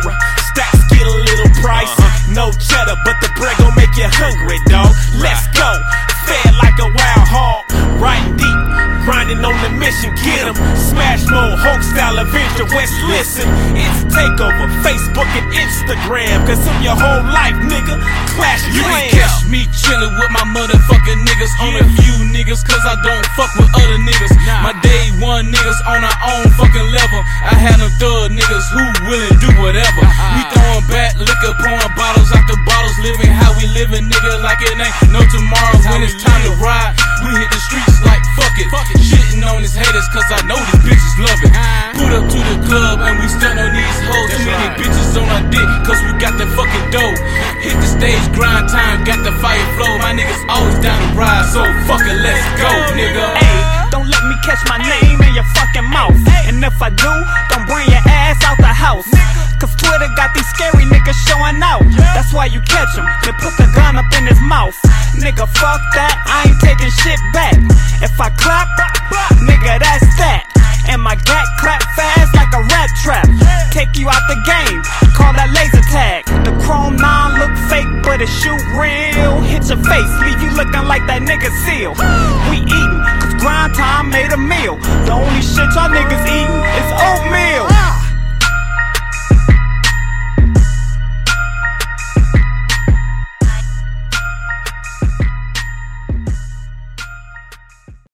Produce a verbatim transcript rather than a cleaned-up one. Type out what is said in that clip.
extra. Stacks get a little pricey. No cheddar, but the bread gon' make you hungry, dawg. Let's go. Fed like a wild hog, riding deep, grinding on the mission. Get 'em. Smash mode, Hulk style adventure. West, listen, it's takeover. Facebook and Instagram. Consume your whole life, nigga. Clash You Clans. can catch me chillin' with my motherfucking niggas. On a few niggas, cause I don't fuck with other niggas. My day one niggas on our own fucking level. I had them thug niggas who willin' do whatever. We throwin' back liquor, pouring bottles out the bottles. Living how we living, nigga, like it ain't no tomorrow. When it's time to ride, we hit the streets like fuck it. Shitting on these haters, cause I know these bitches love it. Put up to the club and we stun on these hoes. Too many bitches on our dick, cause we got the fucking dough. Hit the stage, grind time, got the fire flow. My niggas always down to ride, so fuck it, let's go, nigga. Hey, don't let me catch my name in your fucking mouth. And if I do, don't bring your ass out the house. Cause Twitter got these scary niggas showing out. That's why you catch him, then put the gun up in his mouth. Nigga, fuck that, I ain't taking shit back. If I clap, nigga, that's that. And my gat clap fast like a rat trap. Take you out the game, call that laser tag. The chrome nine look fake, but it shoot real. Hit your face, leave you looking like that nigga seal. We eatin', cause grind time made a meal. The only shit y'all niggas eatin' is oatmeal.